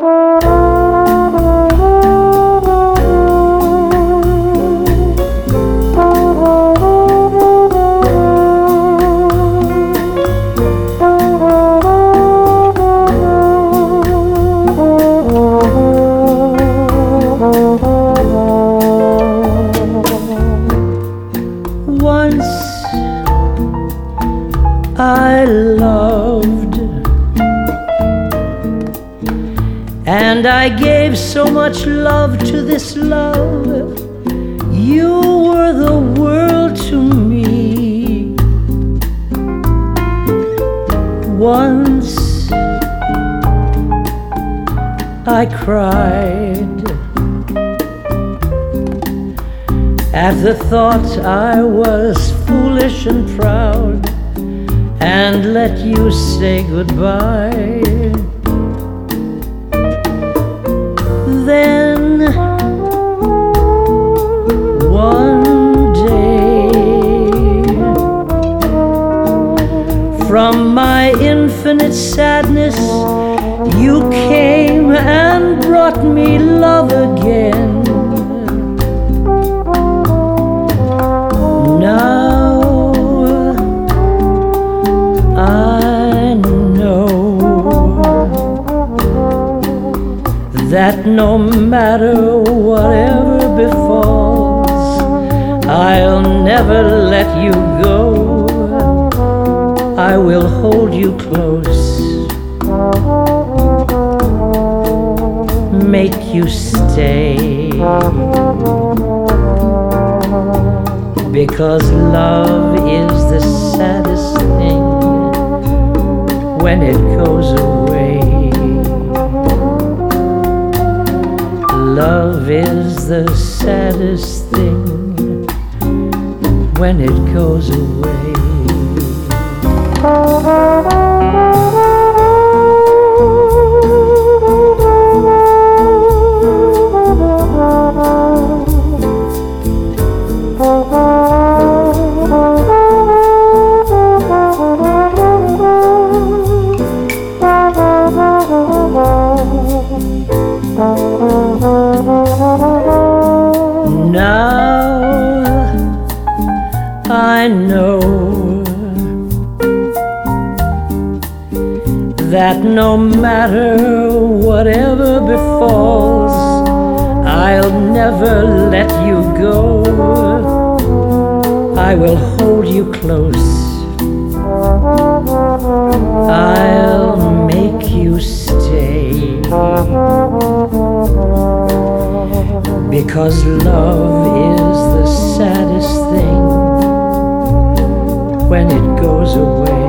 I loved, and I gave so much love to this love. You were the world to me. Once I cried at the thought I was foolish and proud and let you say goodbye. Then one day, from my infinite sadness, you came and brought me love again. That no matter whatever befalls, I'll never let you go. I will hold you close, make you stay, because love is the saddest thing when it goes away. Love is the saddest thing when it goes away. Now I know that no matter whatever befalls, I'll never let you go. I will hold you close, I'll make you stay, because love is the saddest thing when it goes away.